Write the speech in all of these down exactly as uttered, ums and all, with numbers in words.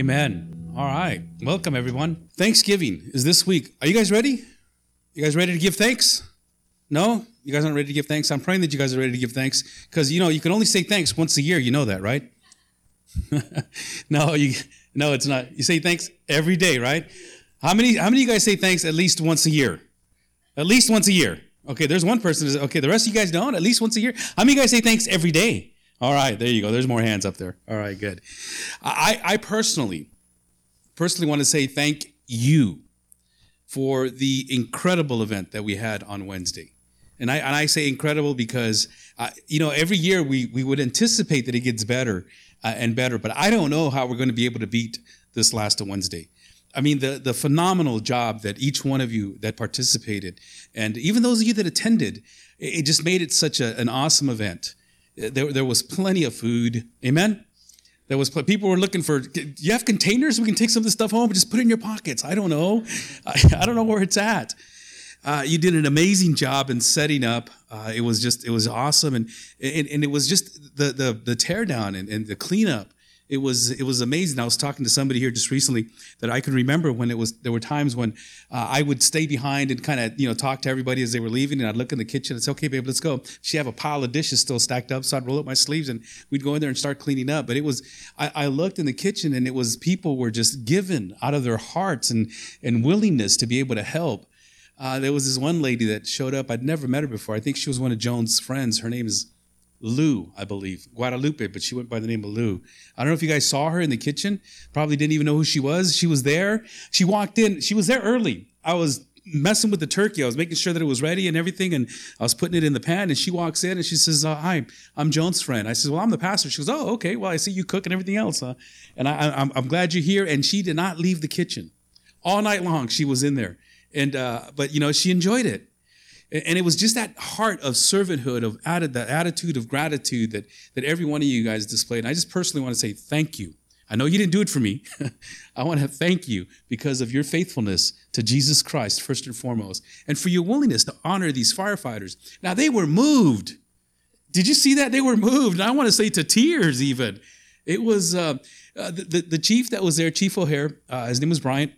Amen. All right. Welcome, everyone. Thanksgiving is this week. Are you guys ready? You guys ready to give thanks? No? You guys aren't ready to give thanks? I'm praying that you guys are ready to give thanks because, you know, you can only say thanks once a year. You know that, right? no, you, no, it's not. You say thanks every day, right? How many, how many of you guys say thanks at least once a year? At least once a year. Okay, there's one person. Who says, okay, the rest of you guys don't? At least once a year? How many of you guys say thanks every day? All right, there you go. There's more hands up there. All right, good. I, I personally, personally want to say thank you for the incredible event that we had on Wednesday. And I, and I say incredible because, uh, you know, every year we, we would anticipate that it gets better uh, and better, but I don't know how we're going to be able to beat this last Wednesday. I mean, the, the phenomenal job that each one of you that participated, and even those of you that attended, it, it just made it such a, an awesome event. There, there was plenty of food. Amen? There was people were looking for, do you have containers? We can take some of this stuff home and just put it in your pockets. I don't know. I, I don't know where it's at. Uh, you did an amazing job in setting up. Uh, it was just, it was awesome. And, and, and it was just the, the, the tear down and, and the cleanup. It was, it was amazing. I was talking to somebody here just recently that I can remember when it was, there were times when uh, I would stay behind and kind of, you know, talk to everybody as they were leaving. And I'd look in the kitchen and say, okay, babe, let's go. She'd have a pile of dishes still stacked up. So I'd roll up my sleeves and we'd go in there and start cleaning up. But it was, I, I looked in the kitchen and it was, people were just given out of their hearts and, and willingness to be able to help. Uh, there was this one lady that showed up. I'd never met her before. I think she was one of Joan's friends. Her name is Lou, I believe. Guadalupe, but she went by the name of Lou. I don't know if you guys saw her in the kitchen. Probably didn't even know who she was. She was there. She walked in. She was there early. I was messing with the turkey. I was making sure that it was ready and everything, and I was putting it in the pan, and she walks in, and she says, uh, hi, I'm Joan's friend. I said, well, I'm the pastor. She goes, oh, okay. Well, I see you cook and everything else. Huh? And I, I'm, I'm glad you're here. And she did not leave the kitchen. All night long, she was in there. And uh, But, you know, she enjoyed it. And it was just that heart of servanthood, of added that attitude of gratitude that, that every one of you guys displayed. And I just personally want to say thank you. I know you didn't do it for me. I want to thank you because of your faithfulness to Jesus Christ, first and foremost, and for your willingness to honor these firefighters. Now, they were moved. Did you see that? They were moved. And I want to say to tears even. It was uh, uh, the, the, the chief that was there, Chief O'Hare, uh, his name was Bryant.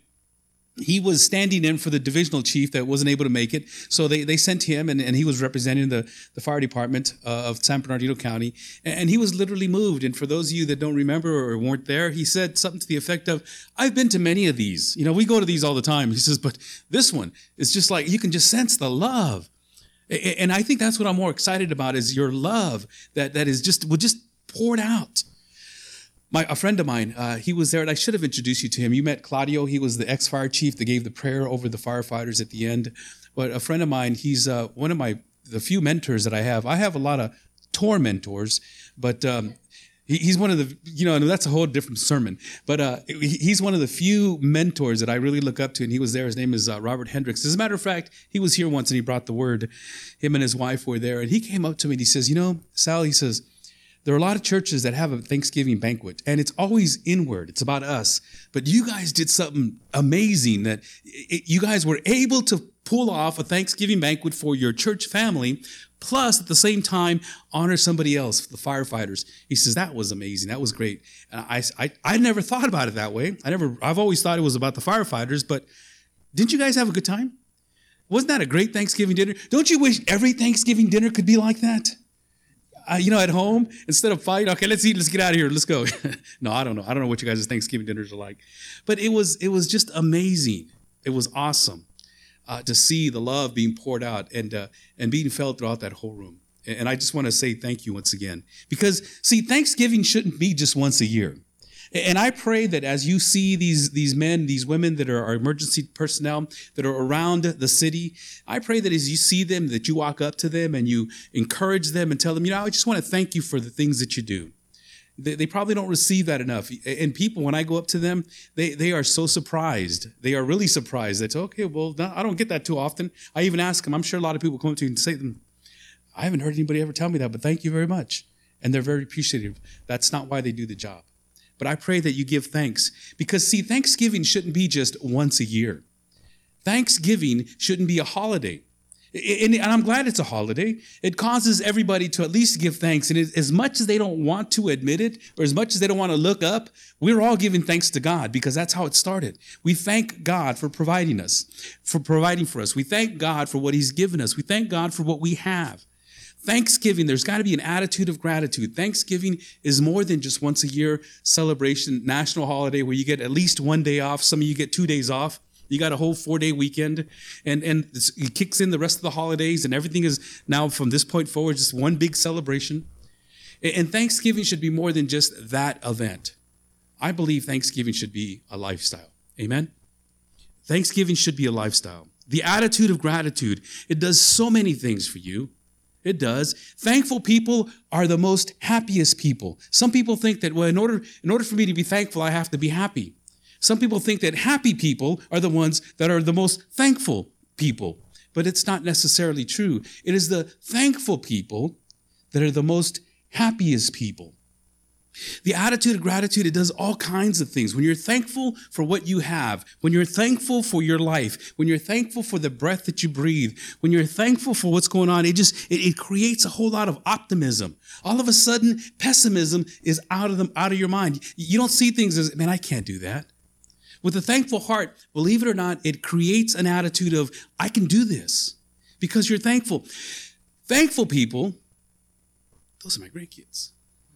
He was standing in for the divisional chief that wasn't able to make it. So they, they sent him, and, and he was representing the, the fire department uh, of San Bernardino County. And, and he was literally moved. And for those of you that don't remember or weren't there, he said something to the effect of, I've been to many of these. You know, we go to these all the time. He says, but this one is just like, you can just sense the love. And I think that's what I'm more excited about is your love that, that is just, was just poured out. My, a friend of mine, uh, he was there, and I should have introduced you to him. You met Claudio. He was the ex-fire chief that gave the prayer over the firefighters at the end. But a friend of mine, he's uh, one of my the few mentors that I have. I have a lot of tour mentors, but um, he, he's one of the, you know, and that's a whole different sermon. But uh, he's one of the few mentors that I really look up to, and he was there. His name is uh, Robert Hendricks. As a matter of fact, he was here once, and he brought the word. Him and his wife were there, and he came up to me, and he says, you know, Sal, he says, there are a lot of churches that have a Thanksgiving banquet, and it's always inward. It's about us. But you guys did something amazing that it, you guys were able to pull off a Thanksgiving banquet for your church family, plus at the same time honor somebody else, the firefighters. He says, that was amazing. That was great. And I, I, I never thought about it that way. I never, I've always thought it was about the firefighters, but didn't you guys have a good time? Wasn't that a great Thanksgiving dinner? Don't you wish every Thanksgiving dinner could be like that? Uh, you know, at home, instead of fighting, okay, let's eat, let's get out of here, let's go. No, I don't know. I don't know what you guys' Thanksgiving dinners are like. But it was it was just amazing. It was awesome uh, to see the love being poured out and uh, and being felt throughout that whole room. And I just want to say thank you once again. Because, see, Thanksgiving shouldn't be just once a year. And I pray that as you see these, these men, these women that are our emergency personnel that are around the city, I pray that as you see them, that you walk up to them and you encourage them and tell them, you know, I just want to thank you for the things that you do. They, they probably don't receive that enough. And people, when I go up to them, they, they are so surprised. They are really surprised. That's okay, well, no, I don't get that too often. I even ask them, I'm sure a lot of people come up to you and say to them, I haven't heard anybody ever tell me that, but thank you very much. And they're very appreciative. That's not why they do the job. But I pray that you give thanks because, see, Thanksgiving shouldn't be just once a year. Thanksgiving shouldn't be a holiday. And, and I'm glad it's a holiday. It causes everybody to at least give thanks. And as much as they don't want to admit it, or as much as they don't want to look up, we're all giving thanks to God because that's how it started. We thank God for providing us, for providing for us. We thank God for what he's given us. We thank God for what we have. Thanksgiving, there's got to be an attitude of gratitude. Thanksgiving is more than just once a year celebration, national holiday where you get at least one day off. Some of you get two days off. You got a whole four-day weekend, and, and it kicks in the rest of the holidays, and everything is now from this point forward just one big celebration. And Thanksgiving should be more than just that event. I believe Thanksgiving should be a lifestyle. Amen? Thanksgiving should be a lifestyle. The attitude of gratitude, it does so many things for you. It does. Thankful people are the most happiest people. Some people think that, well, in order, in order for me to be thankful, I have to be happy. Some people think that happy people are the ones that are the most thankful people, but it's not necessarily true. It is the thankful people that are the most happiest people. The attitude of gratitude, it does all kinds of things. When you're thankful for what you have, when you're thankful for your life, when you're thankful for the breath that you breathe, when you're thankful for what's going on, it just, it, it creates a whole lot of optimism. All of a sudden, pessimism is out of them, out of your mind. You don't see things as, man, I can't do that. With a thankful heart, believe it or not, it creates an attitude of, I can do this because you're thankful. Thankful people, those are my grandkids.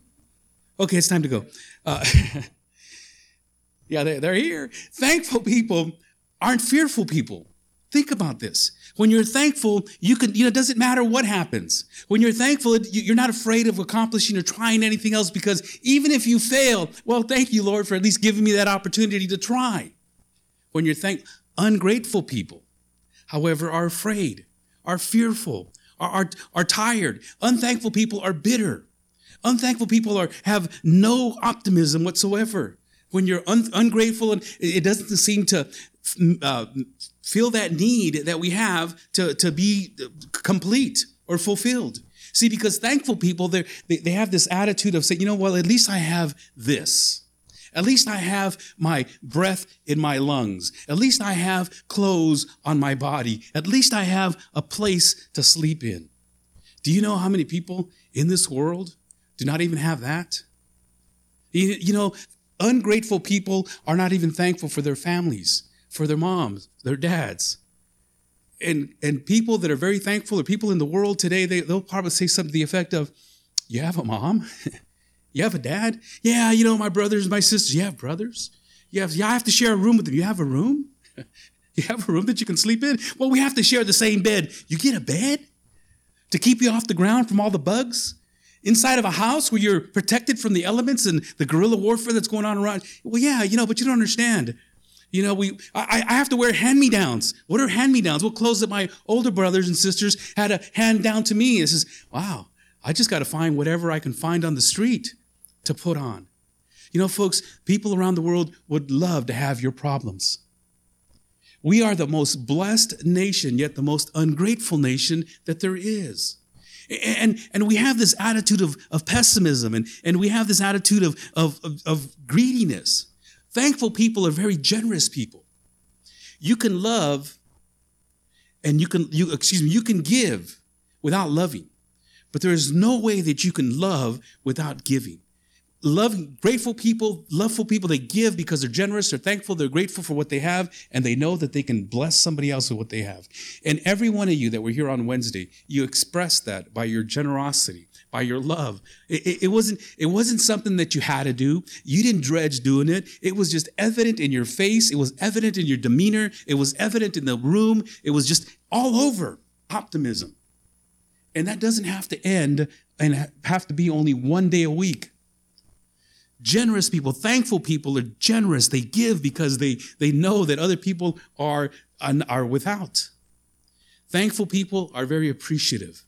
Okay, it's time to go. Uh, yeah, they're, they're here. Thankful people aren't fearful people. Think about this. When you're thankful, you can, you know, it doesn't matter what happens. When you're thankful, you're not afraid of accomplishing or trying anything else because even if you fail, well, thank you, Lord, for at least giving me that opportunity to try. When you're thankful, ungrateful people, however, are afraid, are fearful, are, are, are tired. Unthankful people are bitter. Unthankful people are have no optimism whatsoever. When you're un, ungrateful and it doesn't seem to uh, feel that need that we have to, to be complete or fulfilled. See, because thankful people, they they have this attitude of saying, you know, well, at least I have this. At least I have my breath in my lungs. At least I have clothes on my body. At least I have a place to sleep in. Do you know how many people in this world do not even have that? You, you know, ungrateful people are not even thankful for their families, for their moms, their dads. And and people that are very thankful, or people in the world today, they, they'll probably say something to the effect of, you have a mom? You have a dad? Yeah, you know, my brothers, my sisters. You have brothers? You have, yeah, I have to share a room with them. You have a room? You have a room that you can sleep in? Well, we have to share the same bed. You get a bed to keep you off the ground from all the bugs? Inside of a house where you're protected from the elements and the guerrilla warfare that's going on around? Well, yeah, you know, but you don't understand. You know, we I, I have to wear hand-me-downs. What are hand-me-downs? What clothes that my older brothers and sisters had to hand down to me? It says, wow, I just got to find whatever I can find on the street to put on. You know, folks, people around the world would love to have your problems. We are the most blessed nation, yet the most ungrateful nation that there is. And, and we have this attitude of, of pessimism, and, and we have this attitude of, of, of, of greediness. Thankful people are very generous people. You can love and you can, you, excuse me, you can give without loving, but there is no way that you can love without giving. Love, grateful people, loveful people, they give because they're generous, they're thankful, they're grateful for what they have, and they know that they can bless somebody else with what they have. And every one of you that were here on Wednesday, you expressed that by your generosity, by your love. It, it, it wasn't, it wasn't something that you had to do. You didn't dredge doing it. It was just evident in your face. It was evident in your demeanor. It was evident in the room. It was just all over optimism. And that doesn't have to end and have to be only one day a week. Generous people, thankful people are generous. They give because they, they know that other people are, are without. Thankful people are very appreciative.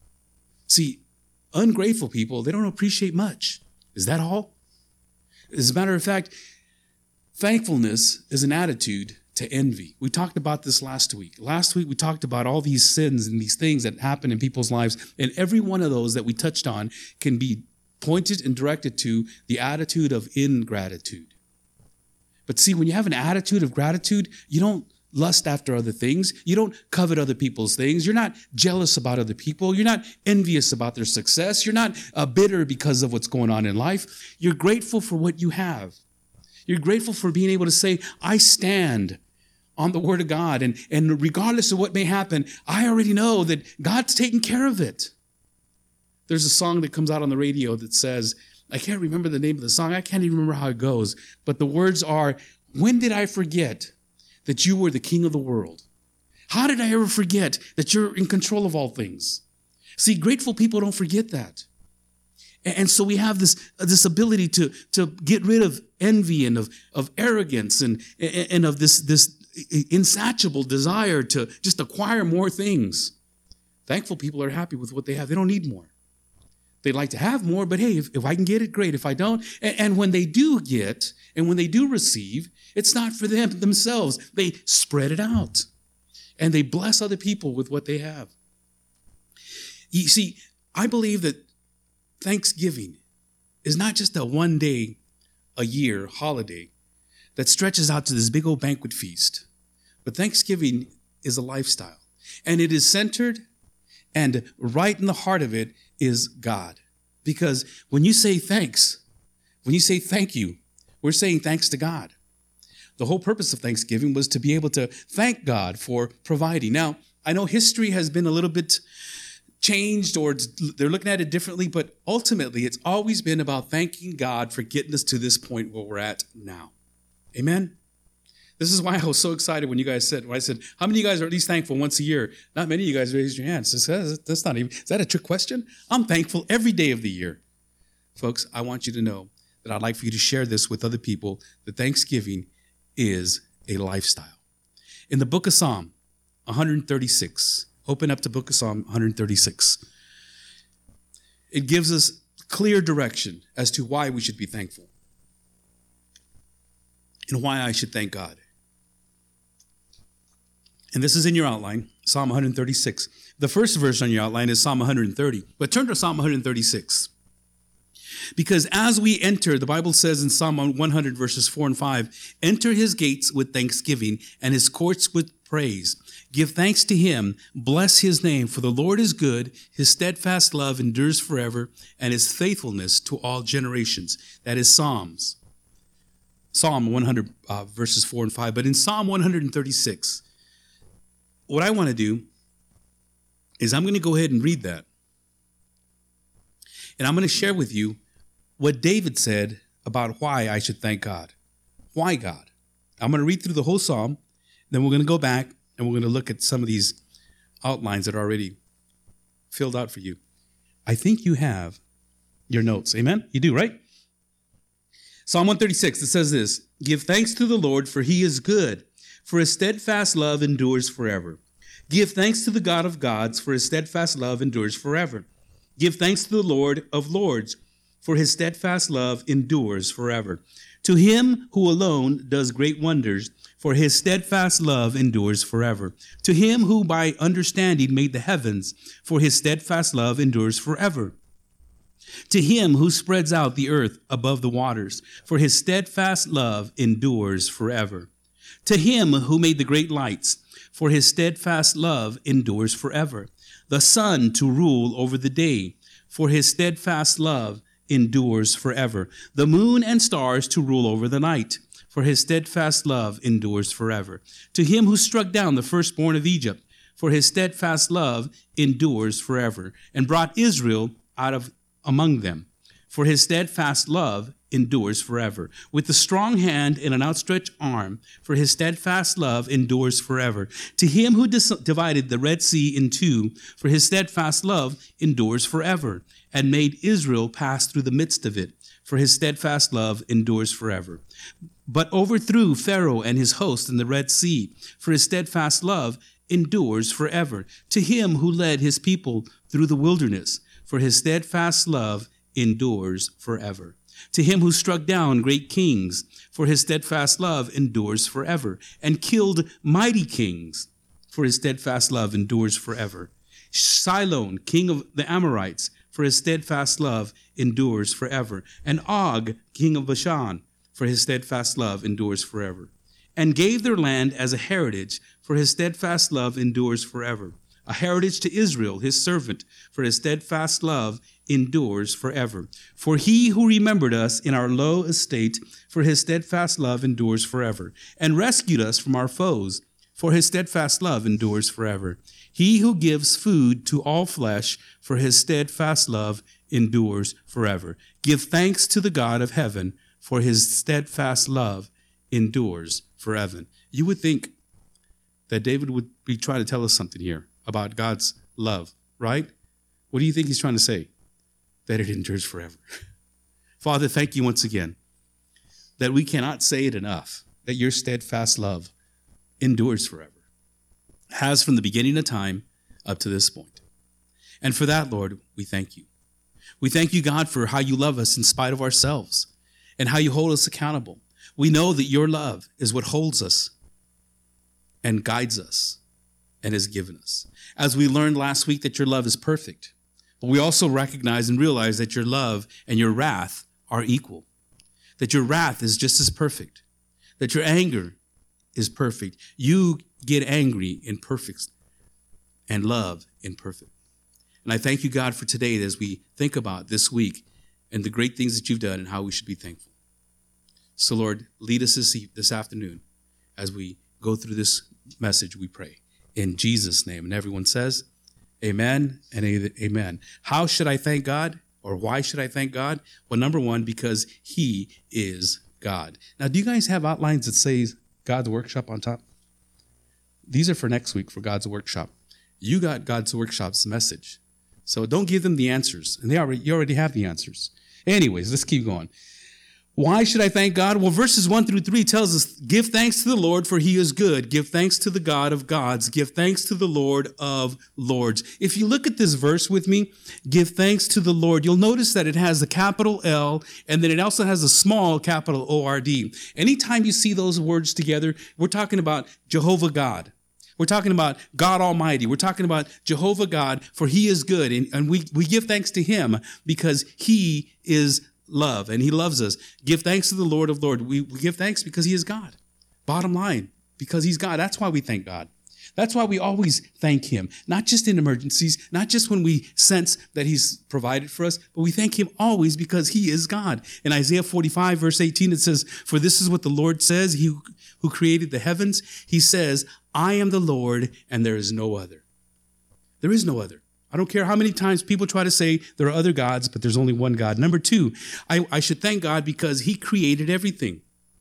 See, ungrateful people, they don't appreciate much. Is that all? As a matter of fact, thankfulness is an attitude to envy. We talked about this last week. Last week, we talked about all these sins and these things that happen in people's lives. And every one of those that we touched on can be pointed and directed to the attitude of ingratitude. But see, when you have an attitude of gratitude, you don't lust after other things. You don't covet other people's things. You're not jealous about other people. You're not envious about their success. You're not uh, bitter because of what's going on in life. You're grateful for what you have. You're grateful for being able to say, I stand on the word of God. And, and regardless of what may happen, I already know that God's taking care of it. There's a song that comes out on the radio that says, I can't remember the name of the song. I can't even remember how it goes. But the words are, when did I forget that you were the king of the world? How did I ever forget that you're in control of all things? See, grateful people don't forget that. And so we have this, this ability to, to get rid of envy and of, of arrogance and, and of this, this insatiable desire to just acquire more things. Thankful people are happy with what they have. They don't need more. They'd like to have more, but hey, if, if I can get it, great. If I don't, and, and when they do get, and when they do receive, it's not for them themselves. They spread it out, and they bless other people with what they have. You see, I believe that Thanksgiving is not just a one day, a year holiday that stretches out to this big old banquet feast, but Thanksgiving is a lifestyle, and it is centered, and right in the heart of it is God. Because when you say thanks, when you say thank you, we're saying thanks to God. The whole purpose of Thanksgiving was to be able to thank God for providing. Now, I know history has been a little bit changed, or they're looking at it differently, but ultimately it's always been about thanking God for getting us to this point where we're at now. Amen? This is why I was so excited when you guys said, when I said, how many of you guys are at least thankful once a year? Not many of you guys raised your hands. That's not even, is that a trick question? I'm thankful every day of the year. Folks, I want you to know that I'd like for you to share this with other people, that Thanksgiving is a lifestyle. In the book of Psalm one thirty-six, open up to book of Psalm one thirty-six. It gives us clear direction as to why we should be thankful and why I should thank God. And this is in your outline, Psalm one thirty-six. The first verse on your outline is Psalm one thirty. But turn to Psalm one thirty-six. Because as we enter, the Bible says in Psalm one hundred, verses four and five, enter his gates with thanksgiving and his courts with praise. Give thanks to him, bless his name, for the Lord is good, his steadfast love endures forever, and his faithfulness to all generations. That is Psalms. Psalm one hundred, uh, verses four and five. But in Psalm one thirty-six, what I want to do is I'm going to go ahead and read that. And I'm going to share with you what David said about why I should thank God. Why God? I'm going to read through the whole Psalm, then we're going to go back and we're going to look at some of these outlines that are already filled out for you. I think you have your notes. Amen? You do, right? Psalm one thirty-six, it says this, give thanks to the Lord, for he is good, for his steadfast love endures forever. Give thanks to the God of gods, for his steadfast love endures forever. Give thanks to the Lord of lords, for his steadfast love endures forever. To him who alone does great wonders, for his steadfast love endures forever. To him who by understanding made the heavens, for his steadfast love endures forever. To him who spreads out the earth above the waters, for his steadfast love endures forever. To him who made the great lights, for his steadfast love endures forever. The sun to rule over the day, for his steadfast love endures forever. The moon and stars to rule over the night, for his steadfast love endures forever. To him who struck down the firstborn of Egypt, for his steadfast love endures forever, and brought Israel out of among them, for his steadfast love endures forever. With a strong hand and an outstretched arm, for his steadfast love endures forever. To him who dis- divided the Red Sea in two, for his steadfast love endures forever, and made Israel pass through the midst of it, for his steadfast love endures forever. But overthrew Pharaoh and his host in the Red Sea, for his steadfast love endures forever. To him who led his people through the wilderness, for his steadfast love endures forever. To him who struck down great kings, for his steadfast love endures forever, and killed mighty kings, for his steadfast love endures forever. Sihon, king of the Amorites, for his steadfast love endures forever. And Og, king of Bashan, for his steadfast love endures forever. and gave their land as a heritage, for his steadfast love endures forever. A heritage to Israel, his servant, for his steadfast love endures forever. For he who remembered us in our low estate, for his steadfast love endures forever, and rescued us from our foes, for his steadfast love endures forever. He who gives food to all flesh, for his steadfast love endures forever. Give thanks to the God of heaven, for his steadfast love endures forever. You would think that David would be trying to tell us something here about God's love, right? What do you think he's trying to say? That it endures forever. Father, thank you once again that we cannot say it enough, that your steadfast love endures forever, has from the beginning of time up to this point. And for that, Lord, we thank you. We thank you, God, for how you love us in spite of ourselves and how you hold us accountable. We know that your love is what holds us and guides us and has given us. As we learned last week that your love is perfect, but we also recognize and realize that your love and your wrath are equal, that your wrath is just as perfect, that your anger is perfect. You get angry in perfect and love in perfect. And I thank you, God, for today as we think about this week and the great things that you've done and how we should be thankful. So, Lord, lead us this, this afternoon as we go through this message, we pray. In Jesus' name. And everyone says, amen and amen. How should I thank God? Or why should I thank God? Well, number one, because he is God. Now, do you guys have outlines that say God's Workshop on top? These are for next week for God's Workshop. You got God's Workshop's message. So don't give them the answers. And they already, you already have the answers. Anyways, let's keep going. Why should I thank God? Well, verses one through three tells us, give thanks to the Lord, for he is good. Give thanks to the God of gods. Give thanks to the Lord of lords. If you look at this verse with me, give thanks to the Lord, you'll notice that it has a capital L, and then it also has a small capital O R D. Anytime you see those words together, we're talking about Jehovah God. We're talking about God Almighty. We're talking about Jehovah God, for he is good. And, and we, we give thanks to him because he is love, and he loves us. Give thanks to the Lord of Lords. We, we give thanks because he is God. Bottom line, because he's God. That's why we thank God. That's why we always thank him, not just in emergencies, not just when we sense that he's provided for us, but we thank him always because he is God. In Isaiah forty-five, verse eighteen, it says, for this is what the Lord says, he who created the heavens. He says, I am the Lord, and there is no other. There is no other. I don't care how many times people try to say there are other gods, but there's only one God. Number two, I, I should thank God because he created everything.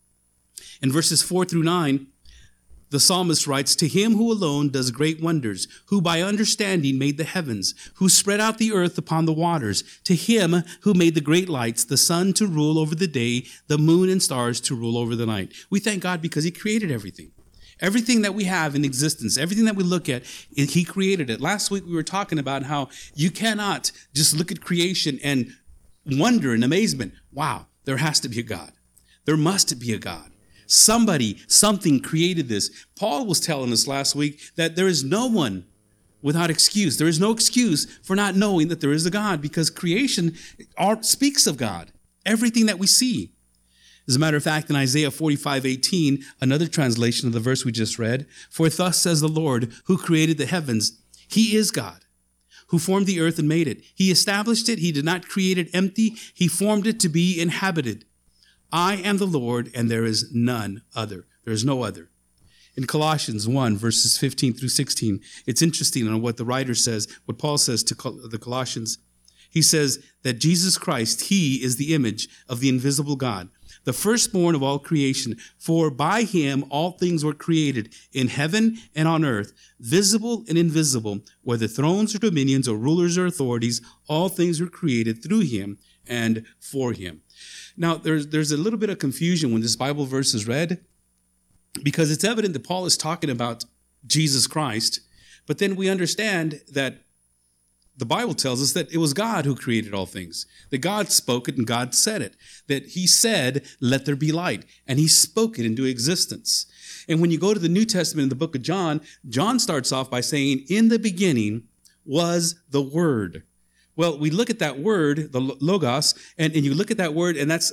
In verses four through nine, the psalmist writes, to him who alone does great wonders, who by understanding made the heavens, who spread out the earth upon the waters, to him who made the great lights, the sun to rule over the day, the moon and stars to rule over the night. We thank God because he created everything. Everything that we have in existence, everything that we look at, he created it. Last week we were talking about how you cannot just look at creation and wonder in amazement. Wow, there has to be a God. There must be a God. Somebody, something created this. Paul was telling us last week that there is no one without excuse. There is no excuse for not knowing that there is a God because creation speaks of God. Everything that we see. As a matter of fact, in Isaiah forty-five eighteen, another translation of the verse we just read, for thus says the Lord, who created the heavens, he is God, who formed the earth and made it. He established it. He did not create it empty. He formed it to be inhabited. I am the Lord, and there is none other. There is no other. In Colossians one, verses fifteen through sixteen, it's interesting on what the writer says, what Paul says to the Colossians. He says that Jesus Christ, he is the image of the invisible God, the firstborn of all creation. For by him all things were created in heaven and on earth, visible and invisible, whether thrones or dominions or rulers or authorities, all things were created through him and for him. Now, there's, there's a little bit of confusion when this Bible verse is read, because it's evident that Paul is talking about Jesus Christ, but then we understand that the Bible tells us that it was God who created all things, that God spoke it and God said it, that he said, let there be light, and he spoke it into existence. And when you go to the New Testament in the book of John, John starts off by saying, in the beginning was the Word. Well, we look at that word, the logos, and, and you look at that word, and that's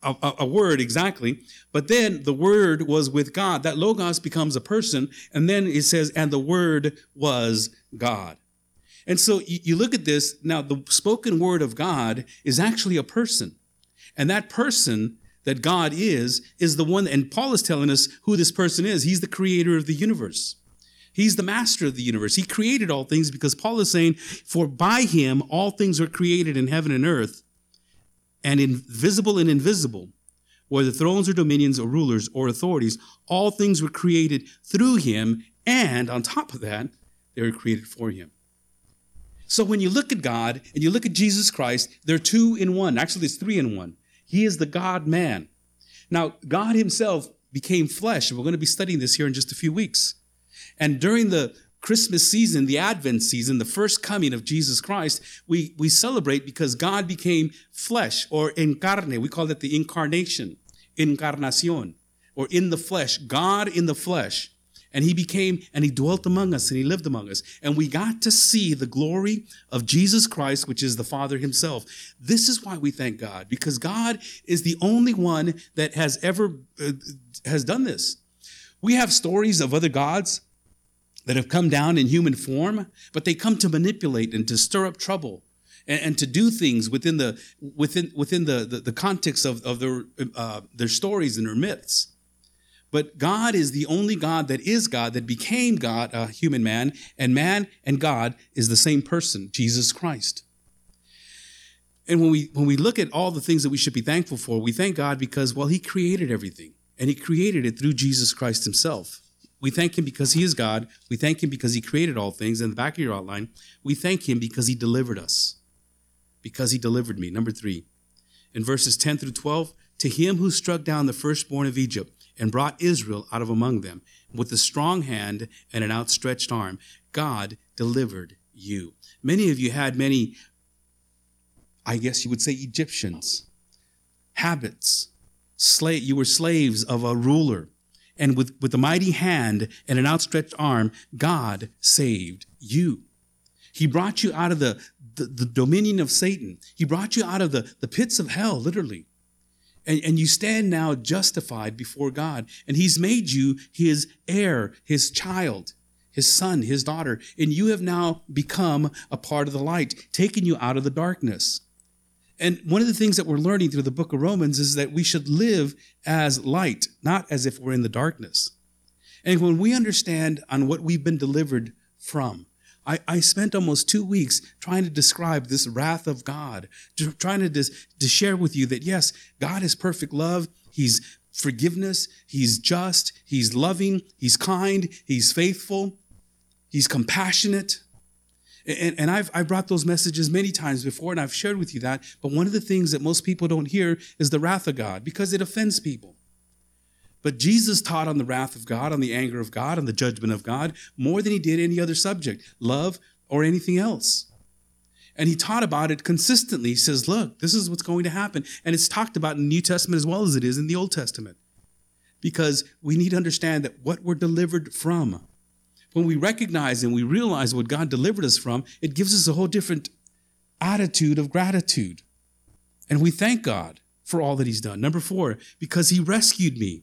a, a, a word exactly, but then the word was with God. That logos becomes a person, and then it says, and the word was God. And so you, you look at this, now the spoken word of God is actually a person. And that person that God is, is the one, and Paul is telling us who this person is. He's the creator of the universe. He's the master of the universe. He created all things because Paul is saying, for by him all things were created in heaven and earth, and invisible and invisible, whether thrones or dominions or rulers or authorities, all things were created through him, and on top of that, they were created for him. So when you look at God and you look at Jesus Christ, they're two in one. Actually, it's three in one. He is the God-man. Now, God himself became flesh. We're going to be studying this here in just a few weeks. And during the Christmas season, the Advent season, the first coming of Jesus Christ, we, we celebrate because God became flesh, or encarne. We call it the incarnation, encarnacion, or in the flesh, God in the flesh. And he became, and he dwelt among us, and he lived among us. And we got to see the glory of Jesus Christ, which is the Father himself. This is why we thank God, because God is the only one that has ever, uh, has done this. We have stories of other gods that have come down in human form, but they come to manipulate and to stir up trouble and, and to do things within the within within the, the, the context of, of their uh, their stories and their myths. But God is the only God that is God, that became God, a human man, and man and God is the same person, Jesus Christ. And when we when we look at all the things that we should be thankful for, we thank God because, well, he created everything, and he created it through Jesus Christ himself. We thank him because he is God. We thank him because he created all things. In the back of your outline, we thank him because he delivered us. Because he delivered me. Number three, in verses ten through twelve, to him who struck down the firstborn of Egypt and brought Israel out of among them with a strong hand and an outstretched arm, God delivered you. Many of you had many, I guess you would say, Egyptians, habits. Slave, you were slaves of a ruler. And with, with a mighty hand and an outstretched arm, God saved you. He brought you out of the, the, the dominion of Satan. He brought you out of the, the pits of hell, literally. And, and you stand now justified before God. And he's made you his heir, his child, his son, his daughter. And you have now become a part of the light, taken you out of the darkness. And one of the things that we're learning through the book of Romans is that we should live as light, not as if we're in the darkness. And when we understand on what we've been delivered from, I, I spent almost two weeks trying to describe this wrath of God, to, trying to, dis, to share with you that, yes, God is perfect love. He's forgiveness. He's just. He's loving. He's kind. He's faithful. He's compassionate. And, and I've, I've brought those messages many times before, and I've shared with you that. But one of the things that most people don't hear is the wrath of God, because it offends people. But Jesus taught on the wrath of God, on the anger of God, on the judgment of God, more than he did any other subject, love or anything else. And he taught about it consistently. He says, look, this is what's going to happen. And it's talked about in the New Testament as well as it is in the Old Testament. Because we need to understand that what we're delivered from, when we recognize and we realize what God delivered us from, it gives us a whole different attitude of gratitude. And we thank God for all that he's done. Number four, because he rescued me.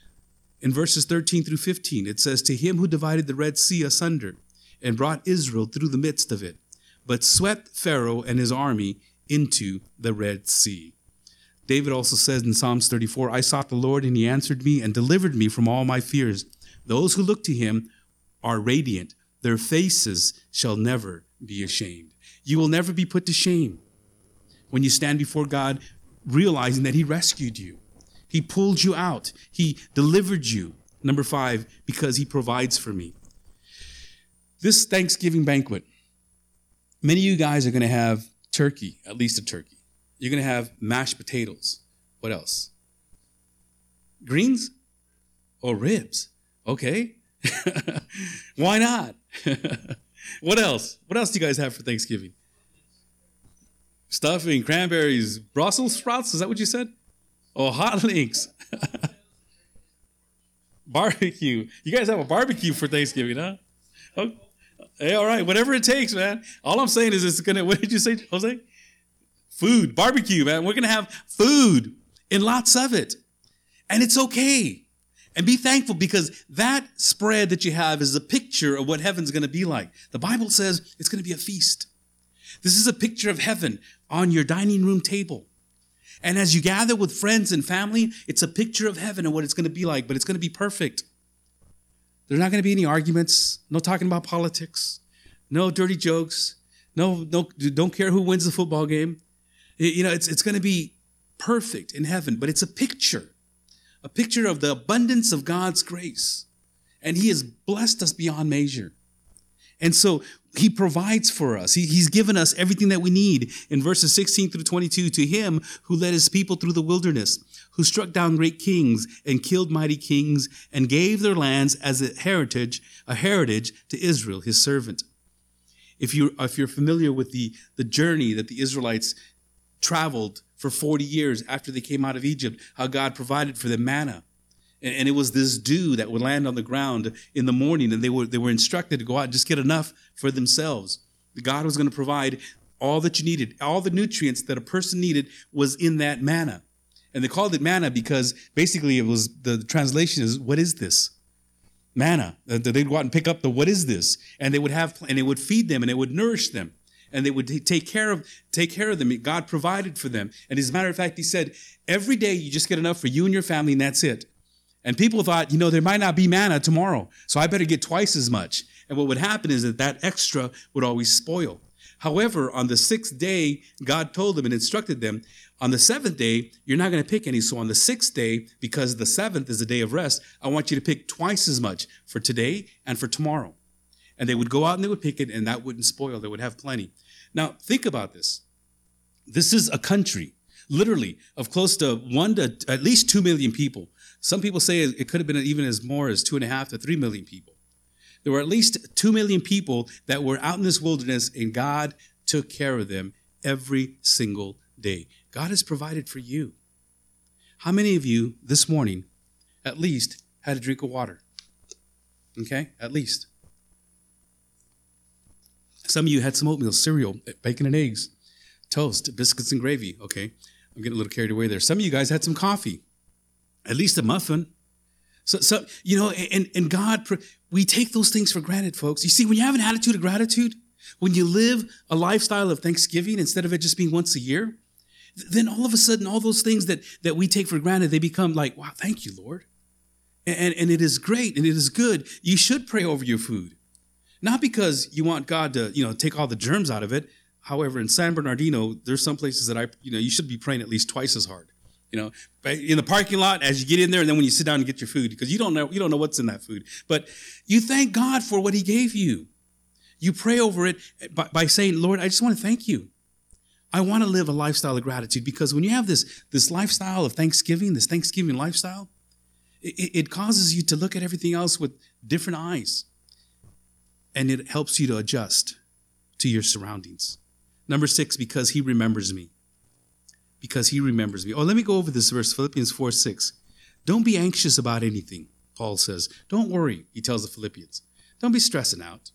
In verses thirteen through fifteen, it says, to him who divided the Red Sea asunder and brought Israel through the midst of it, but swept Pharaoh and his army into the Red Sea. David also says in Psalms thirty-four, I sought the Lord and he answered me and delivered me from all my fears. Those who look to him are radiant. Their faces shall never be ashamed. You will never be put to shame when you stand before God realizing that he rescued you. He pulled you out. He delivered you. Number five, because he provides for me. This Thanksgiving banquet, many of you guys are going to have turkey, at least a turkey. You're going to have mashed potatoes. What else? Greens? Oh, ribs. Okay. Why not? What else? What else do you guys have for Thanksgiving? Stuffing, cranberries, Brussels sprouts. Is that what you said? Oh, hot links. Barbecue. You guys have a barbecue for Thanksgiving, huh? Oh, hey, all right. Whatever it takes, man. All I'm saying is it's going to, what did you say, Jose? Food, barbecue, man. We're going to have food. and lots of it. And it's okay. And be thankful, because that spread that you have is a picture of what heaven's going to be like. The Bible says it's going to be a feast. This is a picture of heaven on your dining room table. And as you gather with friends and family, it's a picture of heaven and what it's going to be like, but it's going to be perfect. There's not going to be any arguments, no talking about politics, no dirty jokes, no, no, don't care who wins the football game. You know, it's, it's going to be perfect in heaven, but it's a picture, a picture of the abundance of God's grace. And he has blessed us beyond measure. And so he provides for us. He, he's given us everything that we need. In verses sixteen through twenty-two, to him who led his people through the wilderness, who struck down great kings and killed mighty kings and gave their lands as a heritage, a heritage to Israel, his servant. If you if you're familiar with the, the journey that the Israelites traveled for forty years after they came out of Egypt, how God provided for them manna. And, and it was this dew that would land on the ground in the morning, and they were they were instructed to go out and just get enough for themselves. God was going to provide all that you needed. All the nutrients that a person needed was in that manna. And they called it manna because basically it was, the translation is, what is this? Manna. They'd go out and pick up the, what is this? And they would have, and it would feed them and it would nourish them. And they would take care of, take care of them. God provided for them. And as a matter of fact, he said, every day you just get enough for you and your family, and that's it. And people thought, you know, there might not be manna tomorrow, so I better get twice as much. And what would happen is that that extra would always spoil. However, on the sixth day, God told them and instructed them, on the seventh day, you're not going to pick any. So on the sixth day, because the seventh is a day of rest, I want you to pick twice as much for today and for tomorrow. And they would go out and they would pick it, and that wouldn't spoil. They would have plenty. Now, think about this. This is a country, literally, of close to one to at least two million people. Some people say it could have been even as more as two and a half to three million people. There were at least two million people that were out in this wilderness, and God took care of them every single day. God has provided for you. How many of you this morning, at least, had a drink of water? Okay, at least. Some of you had some oatmeal, cereal, bacon and eggs, toast, biscuits and gravy. Okay, I'm getting a little carried away there. Some of you guys had some coffee, at least a muffin. So, so you know, and, and God, we take those things for granted, folks. You see, when you have an attitude of gratitude, when you live a lifestyle of thanksgiving instead of it just being once a year, then all of a sudden, all those things that, that we take for granted, they become like, wow, thank you, Lord. And, and it is great and it is good. You should pray over your food. Not because you want God to, you know, take all the germs out of it. However, in San Bernardino, there's some places that I, you know, you should be praying at least twice as hard. You know, in the parking lot as you get in there, and then when you sit down and get your food, because you don't know, you don't know what's in that food. But you thank God for what he gave you. You pray over it by, by saying, Lord, I just want to thank you. I want to live a lifestyle of gratitude, because when you have this, this lifestyle of thanksgiving, this Thanksgiving lifestyle, it, it causes you to look at everything else with different eyes. And it helps you to adjust to your surroundings. Number six, because he remembers me. Because he remembers me. Oh, let me go over this verse, Philippians four six. Don't be anxious about anything, Paul says. Don't worry, he tells the Philippians. Don't be stressing out.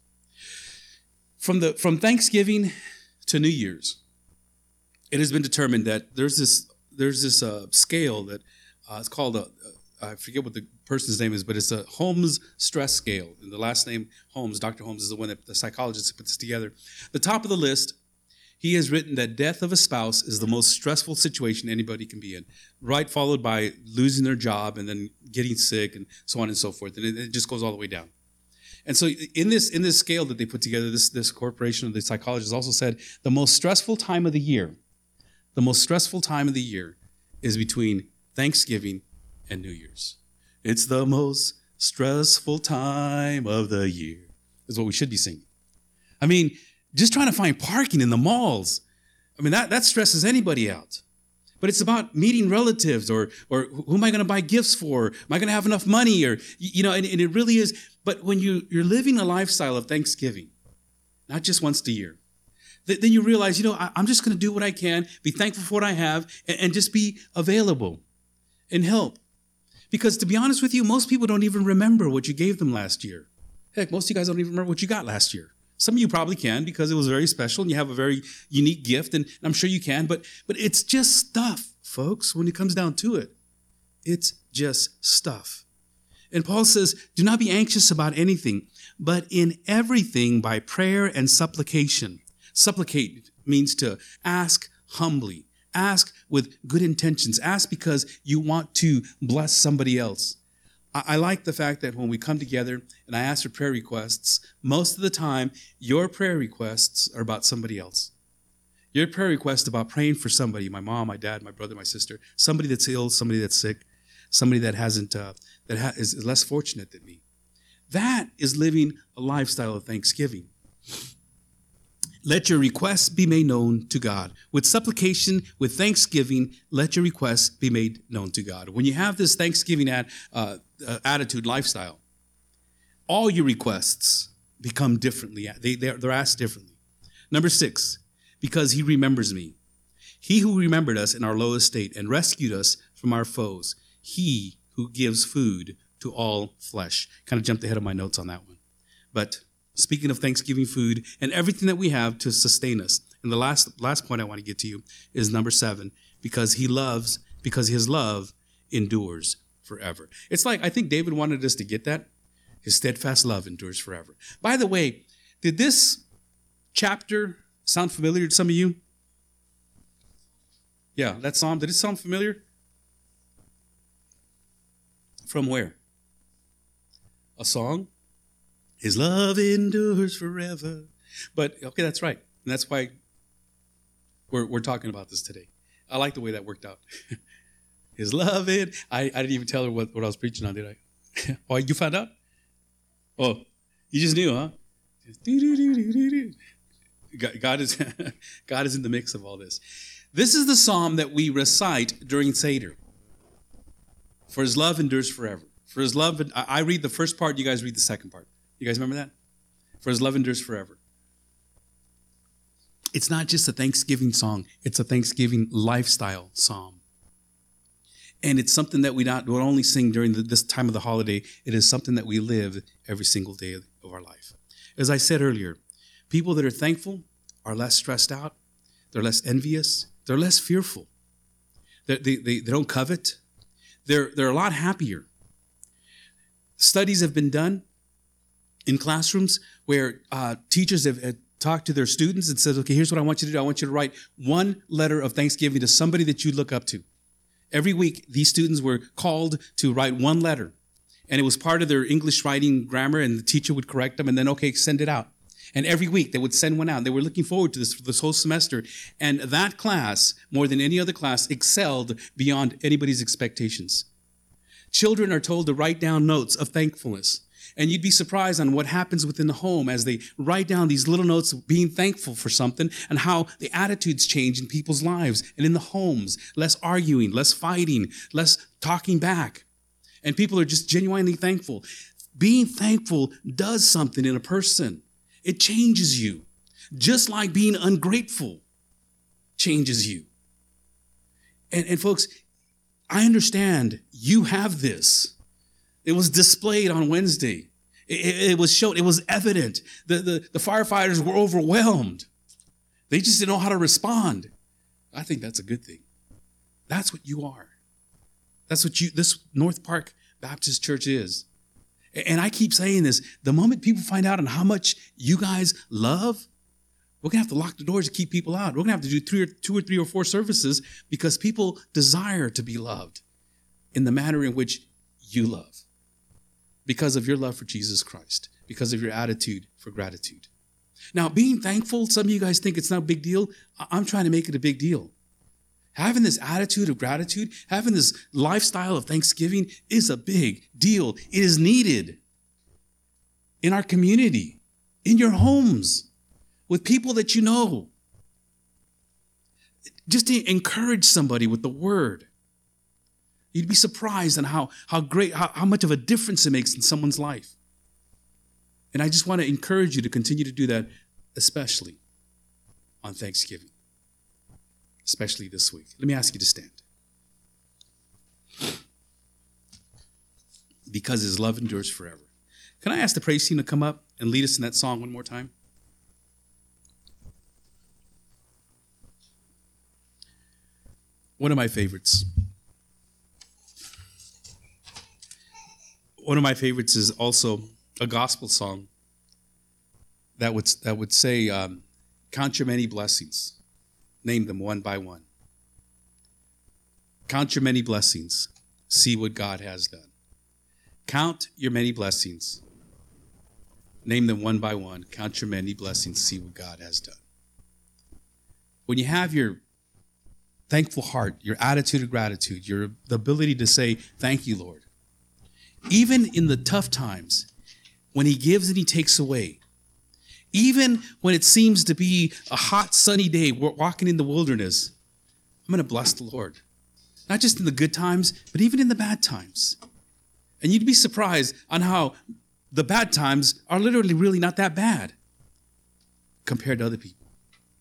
From the from Thanksgiving to New Year's, it has been determined that there's this there's this uh, scale that uh, it's called a, a I forget what the person's name is, but it's a Holmes stress scale. And the last name Holmes, Doctor Holmes, is the one that the psychologist put this together. The top of the list, he has written that death of a spouse is the most stressful situation anybody can be in, right followed by losing their job and then getting sick and so on and so forth. And it, it just goes all the way down. And so in this in this scale that they put together, this, this corporation of the psychologists also said the most stressful time of the year, the most stressful time of the year is between Thanksgiving and New Year's. It's the most stressful time of the year is what we should be singing. I mean, just trying to find parking in the malls. I mean, that, that stresses anybody out. But it's about meeting relatives or or who am I going to buy gifts for? Am I going to have enough money? Or, you know, and, and it really is. But when you, you're living a lifestyle of Thanksgiving, not just once a year, th- then you realize, you know, I, I'm just going to do what I can, be thankful for what I have, and, and just be available and help. Because to be honest with you, most people don't even remember what you gave them last year. Heck, most of you guys don't even remember what you got last year. Some of you probably can because it was very special and you have a very unique gift, and I'm sure you can, but, but it's just stuff, folks, when it comes down to it. It's just stuff. And Paul says, do not be anxious about anything, but in everything by prayer and supplication. Supplicate means to ask humbly, ask with good intentions, ask because you want to bless somebody else. I, I like the fact that when we come together and I ask for prayer requests, most of the time your prayer requests are about somebody else. Your prayer request about praying for somebody, my mom, my dad, my brother, my sister, somebody that's ill, somebody that's sick, somebody that hasn't, uh, that ha- is less fortunate than me. That is living a lifestyle of thanksgiving. Let your requests be made known to God. With supplication, with thanksgiving, let your requests be made known to God. When you have this thanksgiving at, uh, uh, attitude, lifestyle, all your requests become differently. They, they're, they're asked differently. Number six, because he remembers me. He who remembered us in our low estate and rescued us from our foes. He who gives food to all flesh. Kind of jumped ahead of my notes on that one. But speaking of Thanksgiving food and everything that we have to sustain us. And the last last point I want to get to you is number seven, because he loves, because his love endures forever. It's like, I think David wanted us to get that. His steadfast love endures forever. By the way, did this chapter sound familiar to some of you? Yeah, that psalm, did it sound familiar? From where? A song? His love endures forever. But, okay, that's right. And that's why we're, we're talking about this today. I like the way that worked out. His love, it. I, I didn't even tell her what, what I was preaching on, did I? Oh, you found out? Oh, you just knew, huh? God, God is God is in the mix of all this. This is the psalm that we recite during Seder. For his love endures forever. For his love, I read the first part, you guys read the second part. You guys remember that? For his love endures forever. It's not just a Thanksgiving song. It's a Thanksgiving lifestyle psalm. And it's something that we not don't only sing during the, this time of the holiday. It is something that we live every single day of, of our life. As I said earlier, people that are thankful are less stressed out. They're less envious. They're less fearful. They, they, they, they don't covet. They're, they're a lot happier. Studies have been done in classrooms where uh, teachers have, have talked to their students and said, okay, here's what I want you to do. I want you to write one letter of thanksgiving to somebody that you look up to. Every week, these students were called to write one letter. And it was part of their English writing grammar, and the teacher would correct them and then, okay, send it out. And every week they would send one out. They were looking forward to this for this whole semester. And that class, more than any other class, excelled beyond anybody's expectations. Children are told to write down notes of thankfulness. And you'd be surprised on what happens within the home as they write down these little notes of being thankful for something, and how the attitudes change in people's lives and in the homes. Less arguing, less fighting, less talking back. And people are just genuinely thankful. Being thankful does something in a person. It changes you. Just like being ungrateful changes you. And, and folks, I understand you have this. It was displayed on Wednesday. It, it was shown. It was evident. The, the, the firefighters were overwhelmed. They just didn't know how to respond. I think that's a good thing. That's what you are. That's what you, this North Park Baptist Church is. And I keep saying this, the moment people find out on how much you guys love, we're going to have to lock the doors to keep people out. We're going to have to do three or, two or three or four services because people desire to be loved in the manner in which you love. Because of your love for Jesus Christ. Because of your attitude for gratitude. Now, being thankful, some of you guys think it's not a big deal. I'm trying to make it a big deal. Having this attitude of gratitude, having this lifestyle of thanksgiving is a big deal. It is needed in our community, in your homes, with people that you know. Just to encourage somebody with the word. You'd be surprised on how, how great, how, how much of a difference it makes in someone's life. And I just want to encourage you to continue to do that, especially on Thanksgiving. Especially this week. Let me ask you to stand. Because his love endures forever. Can I ask the praise team to come up and lead us in that song one more time? One of my favorites. One of my favorites is also a gospel song that would that would say, um, "Count your many blessings, name them one by one. Count your many blessings, see what God has done. Count your many blessings, name them one by one. Count your many blessings, see what God has done." When you have your thankful heart, your attitude of gratitude, your the ability to say, "Thank you, Lord," even in the tough times, when he gives and he takes away, even when it seems to be a hot, sunny day, we're walking in the wilderness, I'm going to bless the Lord. Not just in the good times, but even in the bad times. And you'd be surprised on how the bad times are literally really not that bad compared to other people.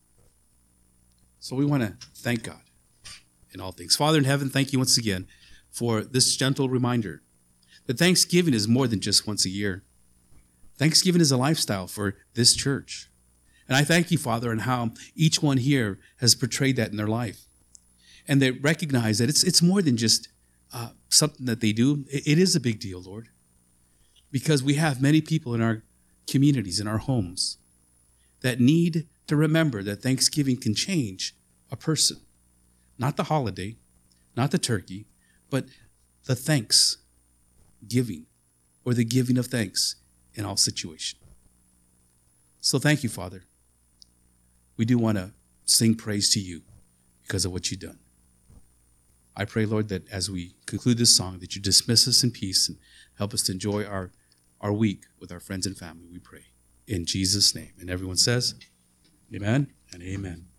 So we want to thank God in all things. Father in heaven, thank you once again for this gentle reminder that Thanksgiving is more than just once a year. Thanksgiving is a lifestyle for this church. And I thank you, Father, on how each one here has portrayed that in their life. And they recognize that it's it's more than just uh, something that they do. It, it is a big deal, Lord, because we have many people in our communities, in our homes, that need to remember that Thanksgiving can change a person. Not the holiday, not the turkey, but the thanks giving or the giving of thanks in all situations. So thank you, Father. We do want to sing praise to you because of what you've done. I pray, Lord, that as we conclude this song, that you dismiss us in peace and help us to enjoy our, our week with our friends and family, we pray. In Jesus' name. And everyone says, amen and amen.